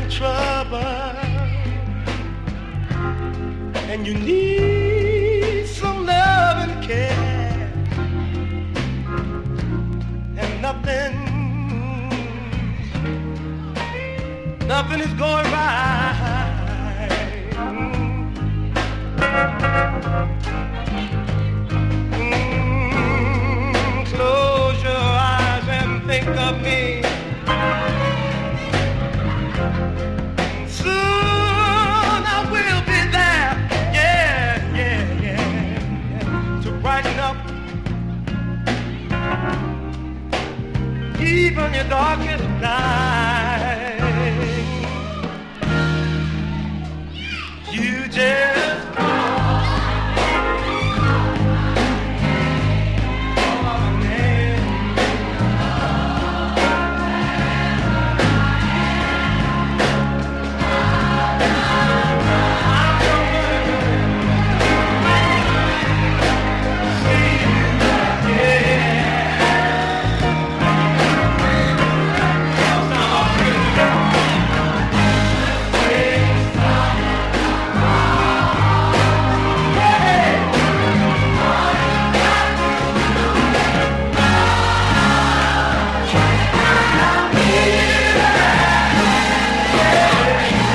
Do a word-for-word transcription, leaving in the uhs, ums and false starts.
trouble and you need some love and care and nothing nothing is going right. Mm, close your eyes and think of me. Soon I will be there, yeah, yeah, yeah, to brighten up even your darkest night.